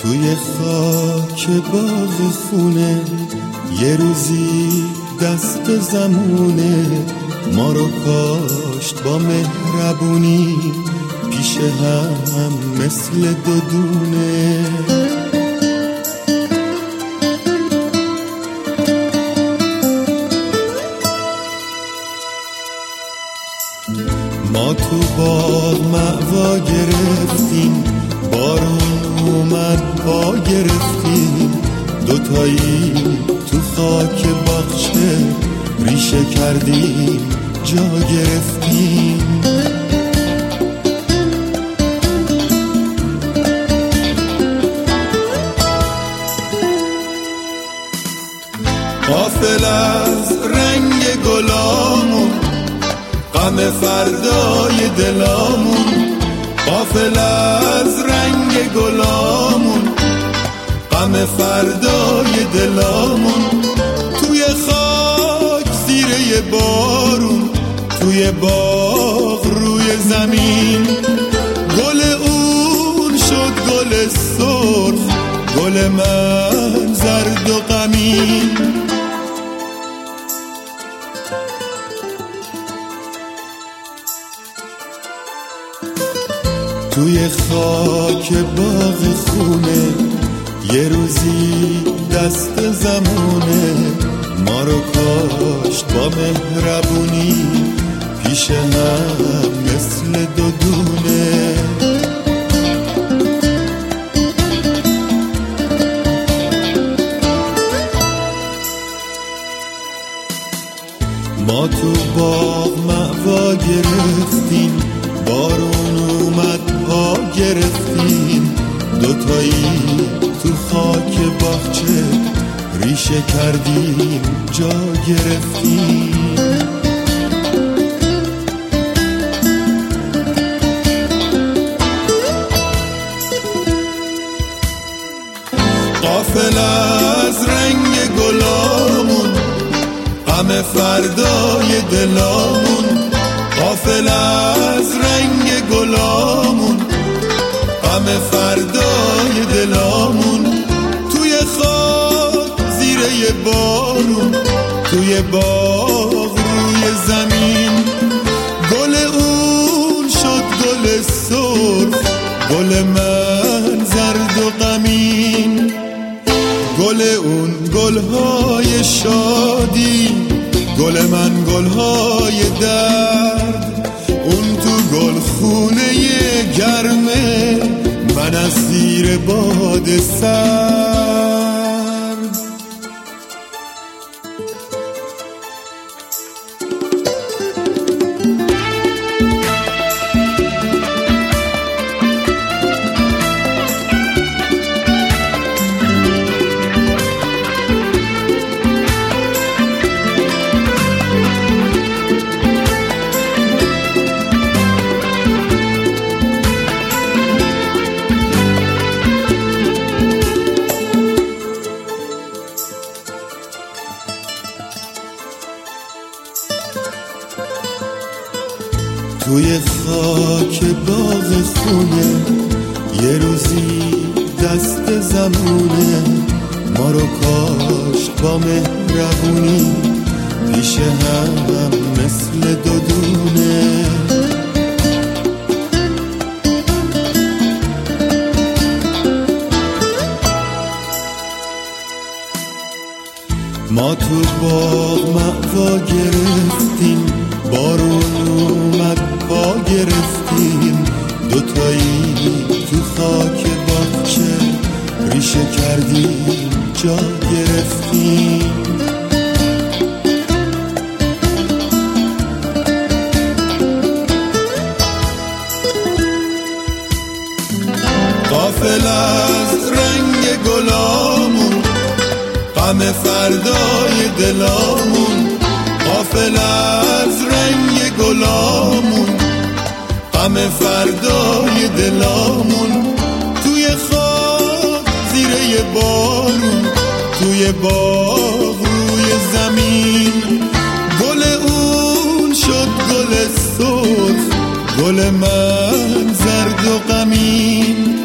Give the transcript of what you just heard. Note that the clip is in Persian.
توی خاک باغ خونه یه روزی دست زمونه ما رو کاشت با مهربونی پیش هم مثل دو دونه. ما تو باغ مأوا گرفتیم، بارون اومد پا گرفتیم، دوتایی تو خاک باغچه ریشه کردیم جا گرفتیم. غافل از رنگ گلامون، غم فردای دلامون، غافل از رنگ گلامون، غم فردای دلامون. توی خاک زیر بارون، توی باغ روی زمین، گل اون شد گل سرخ، گل من زرد و غمین. توی خاک باغ خونه یه روزی دست زمونه ما رو کاشت با مهربونی پیش هم مثل دو دونه. ما تو باغ مأوا گرفتیم، بارون اومد پا گرفتیم، دوتایی تو خاک باغچه ریشه کردیم جا گرفتیم. غافل از رنگ گلامون، غم فردای دلامون، غافل از رنگ گلامون، غم فردای دلامون. توی خاک زیر بارون، توی باغ روی زمین، گل اون شد گل سرخ، گل من زرد و غمین. گل اون گلهای شادی، گل من گلهای درد، اون تو گل خونه گرمه، من از زیر باد سرد. توی خاک باغ خونه یه روزی دست زمونه ما رو کاشت با مهربونی پیش هم مثل دو دونه. ما تو باغ مأوا گرفتیم، بارون اومد پا گرفتیم، دوتایی تو خاک باغچه ریشه کردیم جا گرفتیم. غافل از رنگ گلامون، غم فردای دلامون، غافل از رنگ گلامون، غم فردای دلامون. توی خاک زیر بارون، توی باغ روی زمین، گل اون شد گل سرخ، گل من زرد و غمین.